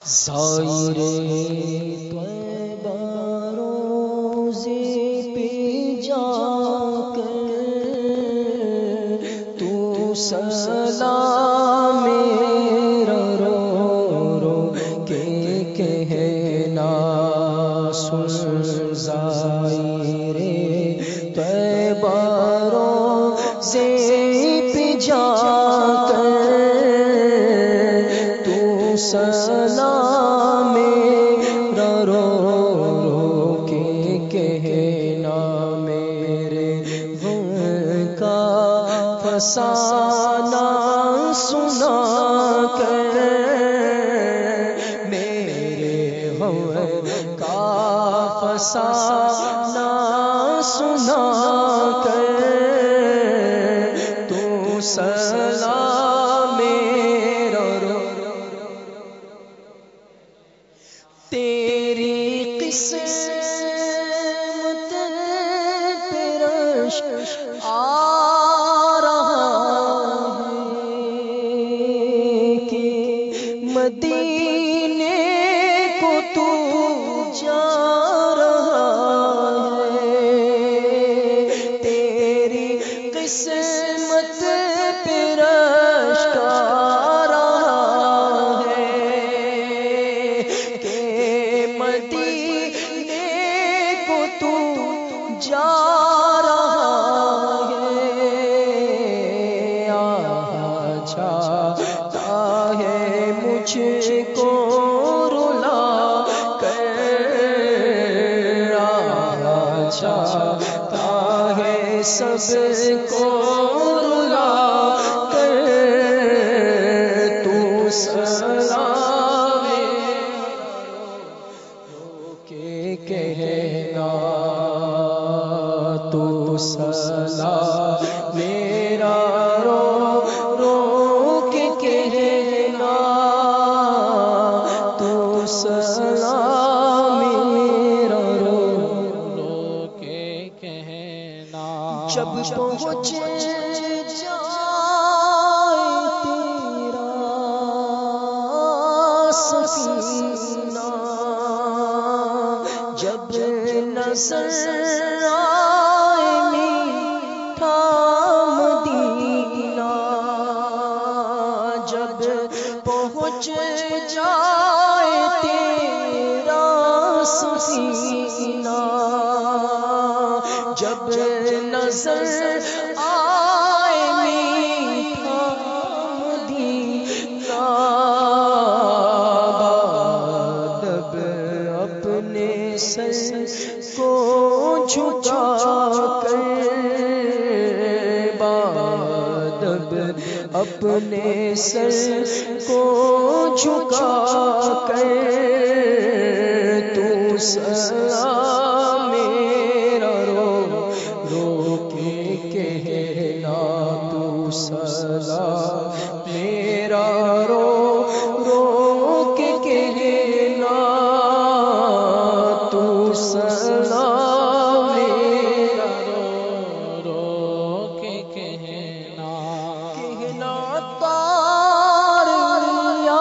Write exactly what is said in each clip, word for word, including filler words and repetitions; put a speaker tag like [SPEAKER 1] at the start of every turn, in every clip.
[SPEAKER 1] زائر طیبہ روزے پہ جا کر تو سلام میرا رو رو کے کہنا سن زائر طیبہ روزے پہ جا کر تو سلام میرا رو رو کے کہنا میرے غم کا فسانہ سنا کر میرے غم کا فسانہ سنا کر تو سلام میرا رو تیری قسمت پہ رشک آ رہا ہے کہ مدینے کو تو جا رہا ہے تیری قسمت پہ رشک آ رہا ہے کہ مدینے کو تو جا رہا ہے آہ چاہتا ہے مجھ کو رلا کر آہ چاہتا ہے سب کو رلا کر تو سلام کے کہنا تو سلام میرا رو رو کے کہنا تو سلام میرا رو رو کے کہنا جب پہنچ جائے تیرا سفینہ جب نظر آئے میٹھا مدینہ جب پہنچ جائے تیرا سفینہ جب نظر آئے میٹھا مدینہ بادب اپنے سر کو جھکا کر بادب اپنے سر کو جھکا کر تو سلام میرا رو رو کے کہنا تو سلام میرا رو رو کے کہنا تو سلام میرا رو رو کے کہنا کہنا تار یا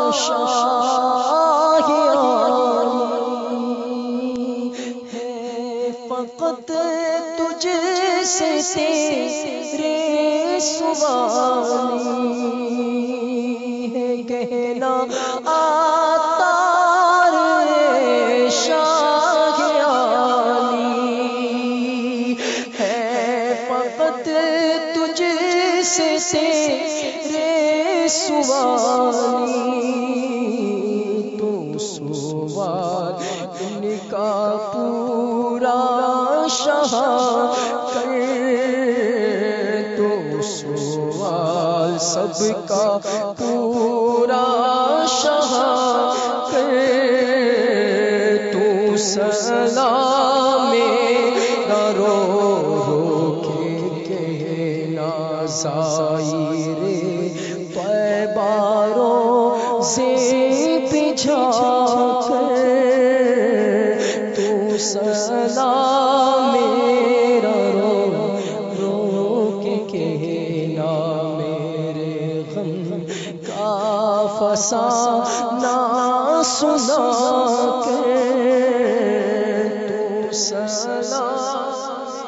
[SPEAKER 1] شاہ عالی ہے فقط تجھ سے تیرے سوالی ہے کہنا آتار شاہ عالی ہے فقط تجھ سے تیرے سوالی تو سوال ان کا پورا شاہ کر تو سوال سب کا پورا شاہ کر تو سلام میرا رو رو کے کہنا زائر طیبہ روزے پہ جا کر تو سلام میرا رو رو کے کہنا میرے غم کا فسانہ سنا کے تو سلام